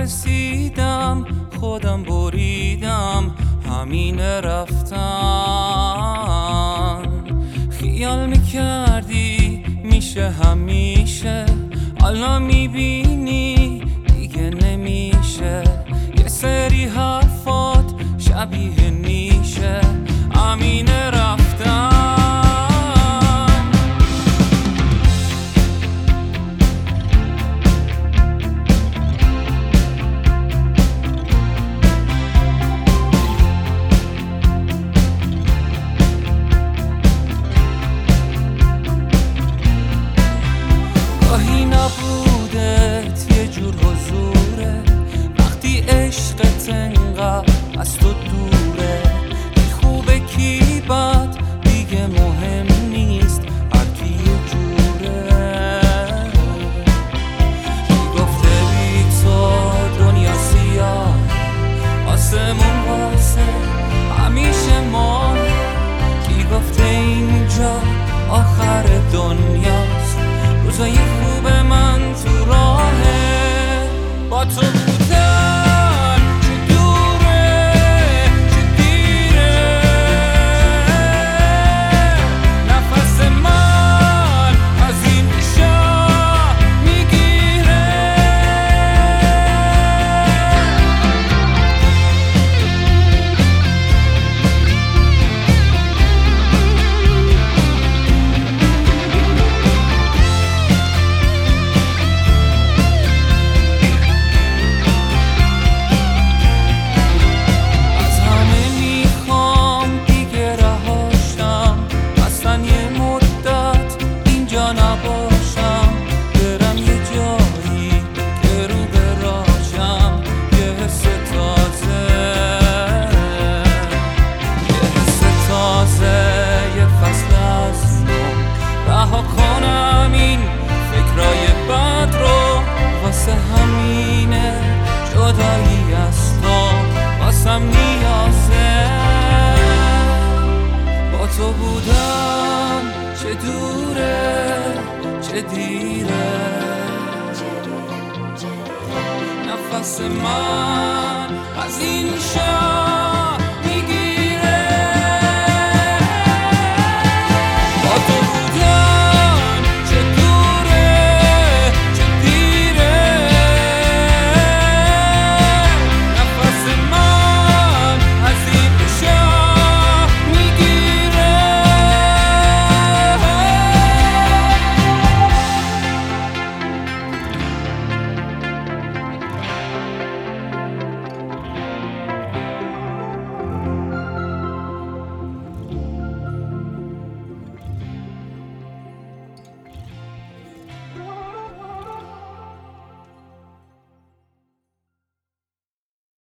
رسیدم خودم بریدم همین رفتن. خیال میکردی میشه همیشه، حالا میبینی دیگه نمیشه. یه سری حرفات شبیه نیشه همین رفتن. گاهی نبودت یه جور حضوره، وقتی عشقت انقدر از تو دوره. کی خوبه کی بد دیگه مهم نیست، هر کی یه جوره. کی گفته بی تو دنیا سیاه، آسمون واسه همیشه ما. کی گفته اینجا آخر دنیاست، روزای خوب من تو راهه. با تو بودن چه دوره چه دیره، نفس من از این شب میگیره. همینه جدایی از تو واسم نیازه. با تو بودم چه دوره چه دیره، نفس من از این شب